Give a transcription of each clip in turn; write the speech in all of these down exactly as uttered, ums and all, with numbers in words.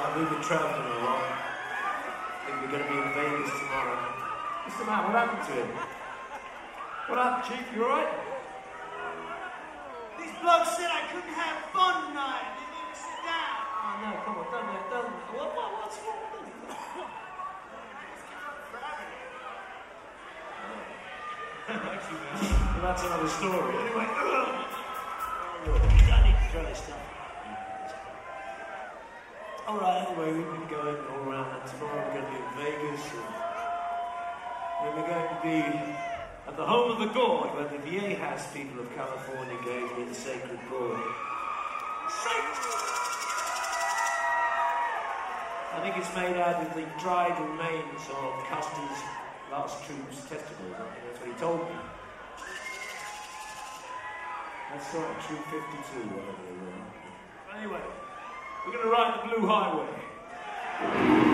Alright, we've been travelling a lot. I think we're going to be in Vegas tomorrow. What's the matter? What happened to him? What happened, Chief? You alright? These blokes said I couldn't have fun tonight. They made me sit down. Oh no, come on, don't let don't. What, what, what's wrong with them? Actually, man, well, that's another story. Anyway, I need to try this stuff. Alright, anyway, we've been going all around, and tomorrow we're going to be in Vegas, and then we're going to be at the home of the gourd, where the Viejas people of California gave me the sacred gourd. Sacred! I think it's made out of the dried remains of Custer's last troops' testicles. I think that's what he told me. That's sort of Troop fifty-two, whatever they were. Anyway, we're going to ride the Blue Highway.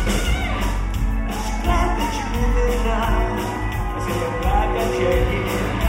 Yeah.